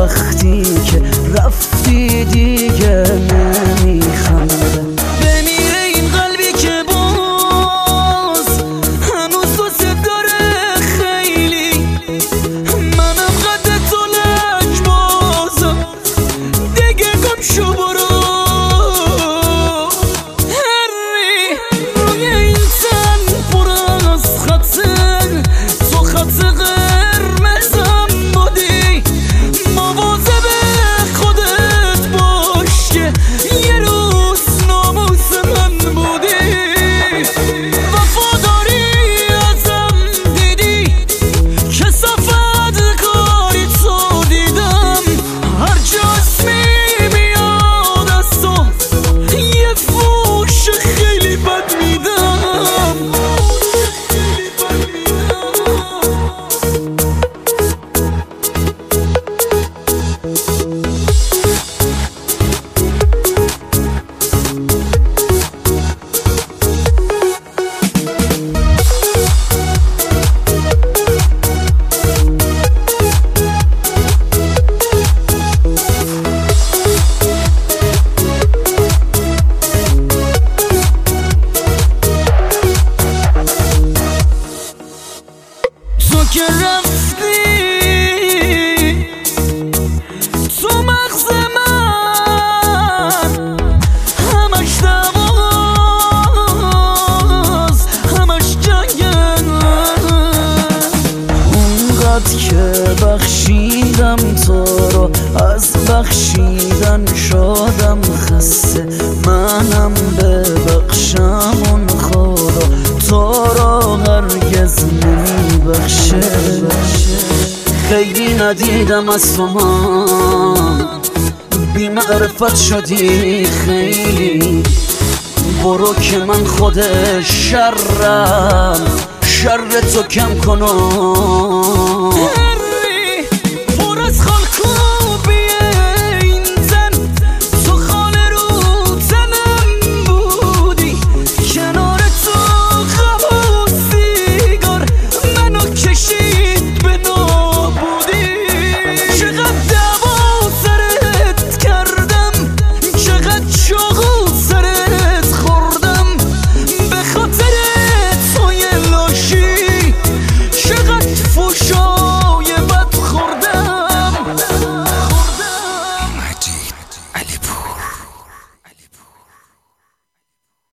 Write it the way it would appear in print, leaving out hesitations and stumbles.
وقتی که رفتی دیگه نمیخندم. بمیره این قلبی که باز هنوز دوست داره خیلی، منم قد تو لج بازم دیگه گم شو برو. هری روی این تن پر از خطه، تو خط قرمزم بودی، مواظب خودت باش که یه روز ناموس من بودی. وفاداری ازم دیدی که صفت کاری تو دیدم، هر جا اسمی میاد از تو یه فوش خیلی بد میدم. تو که رفتی تو مغز من، همش دواز همش جنگن. اونقدر که بخشیدم تو رو، از بخشیدن شدم خسته. منم ببخشم اون خدا تو رو هرگز نمیبخشه. خیلی ندیدم از تو من، بی معرفت شدی خیلی. برو که من خود شرم شر تو کم کنم.